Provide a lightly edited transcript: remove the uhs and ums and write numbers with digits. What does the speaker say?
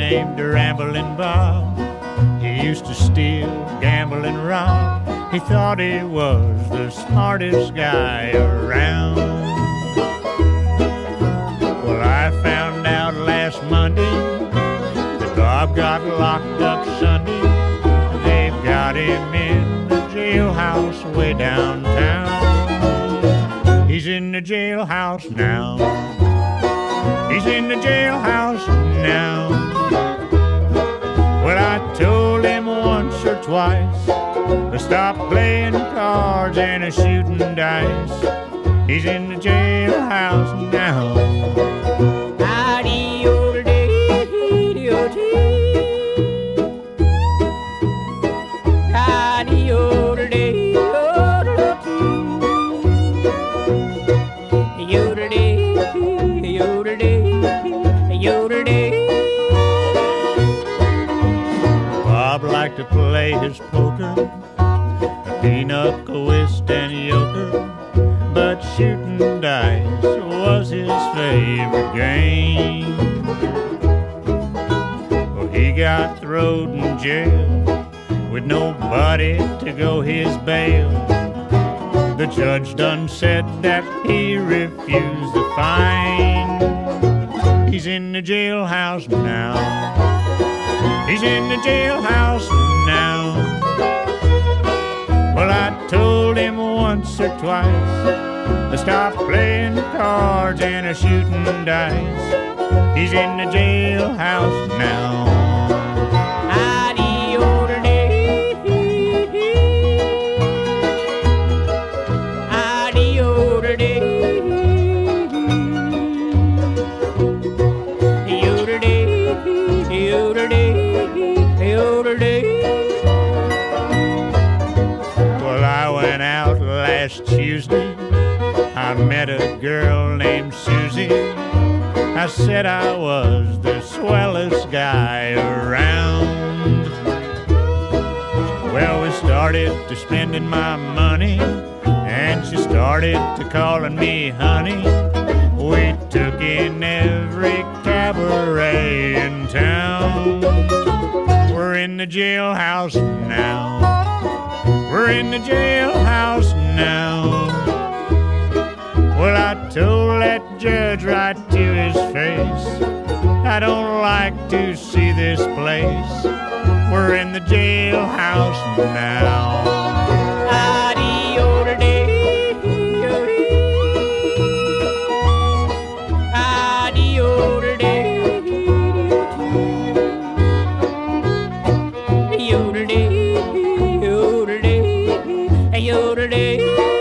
named Ramblin' Bob. He used to steal, gamble, and rob. He thought he was the smartest guy around. Well, I found out last Monday that Bob got locked up Sunday. They've got him in the jailhouse way downtown. He's in the jailhouse now. He's in the jailhouse now. Well, I told him once or twice to stop playing cards and shooting dice. He's in the jailhouse now. Bob liked to play his poker, pinochle, whist, and euchre, but shooting dice was his favorite game. Well, he got thrown in jail with nobody to go his bail. The judge done said that he refused the fine. He's in the jailhouse now. He's in the jailhouse now. Well, I told him once or twice to stop playing cards and shooting dice. He's in the jailhouse now. Well, I went out last Tuesday. I met a girl named Susie. I said I was the swellest guy around. Well, we started to spending my money, and she started to calling me honey. We took in every cabaret in town. We're in the jailhouse now. We're in the jailhouse now. Well, I told that judge right to his face, I don't like to see this place. We're in the jailhouse now. Yodeling.